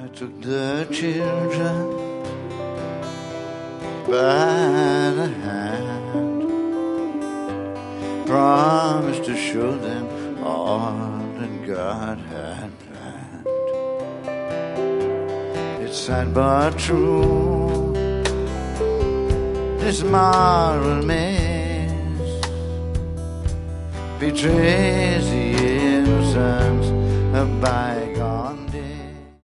took the children by the hand, promised to show them all that God had planned. It's sad but true, this moral maze betrays the innocence of by